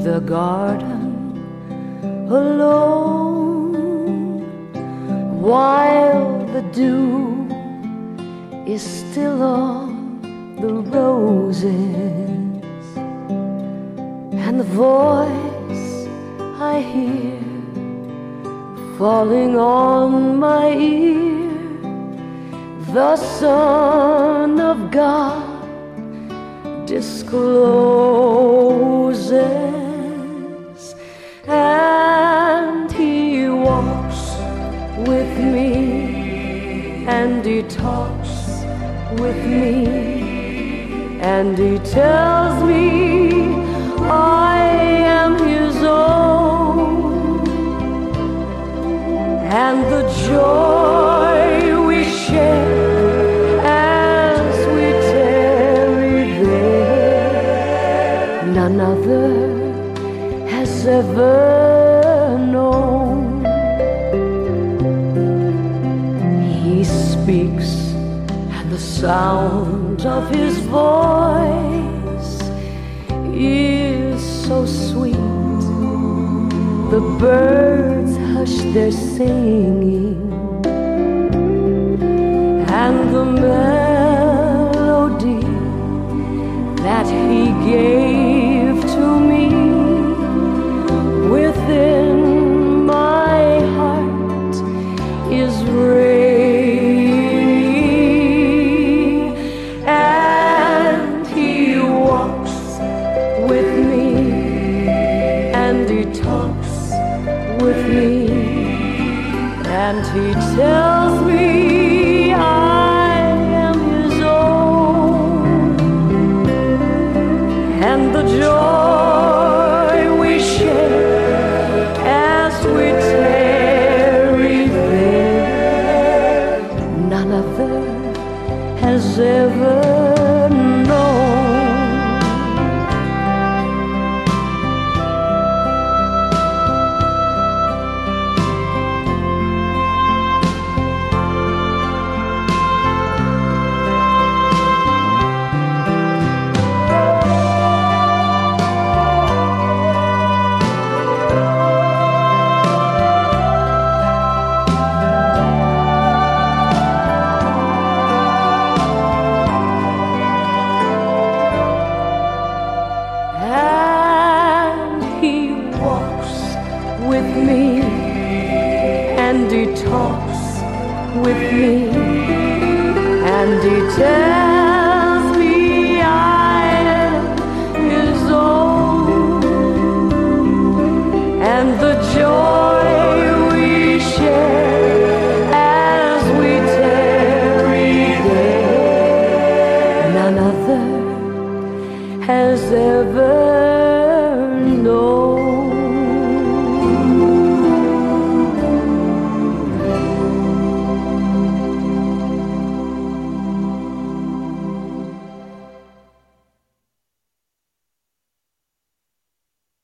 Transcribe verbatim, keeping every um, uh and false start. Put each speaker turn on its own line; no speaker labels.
the garden alone, while the dew is still on the roses, and the voice I hear falling on my ear, the Son of God discloses, and He walks with me, and He talks with me, and He tells me I am His own, and the joy we share as we tarry there, none other has ever known. He speaks, and the sound of His voice is so sweet, the birds hush their singing, and the melody that He gave to me within my heart is ringing, and He walks with me, and He talks with me, and He tells me I am His own, and the joy we share as we tarry there, none other has ever known. With me, and He talks with me, and He tells